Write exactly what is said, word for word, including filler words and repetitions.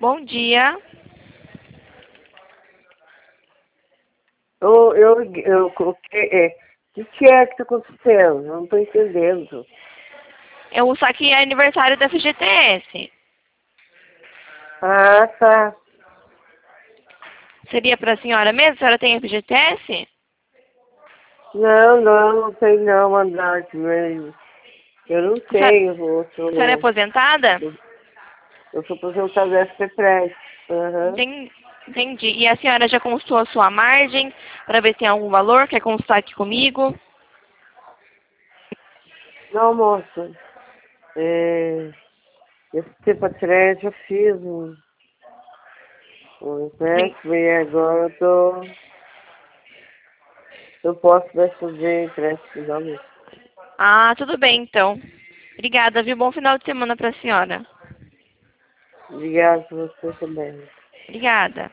Bom dia. Eu, eu, eu, o que é? O que é que está acontecendo? Eu não estou entendendo. Eu saquei é aniversário da F G T S. Ah, tá. Seria para a senhora mesmo? A senhora tem F G T S? Não, não, não tem não mandato mesmo. Eu não A senhora, tenho, eu a senhora é sou, aposentada? eu, eu sou aposentado da S P Press. Aham. Entendi. Entendi. E a senhora já consultou a sua margem para ver se tem algum valor? Quer consultar aqui comigo? Não, moça. É, esse tempo atrás eu fiz um, um Sim. empréstimo e agora eu tô, eu posso mais fazer empréstimo, não. Ah, tudo bem então. Obrigada, viu? Bom final de semana para a senhora. Obrigado por você também. Obrigada.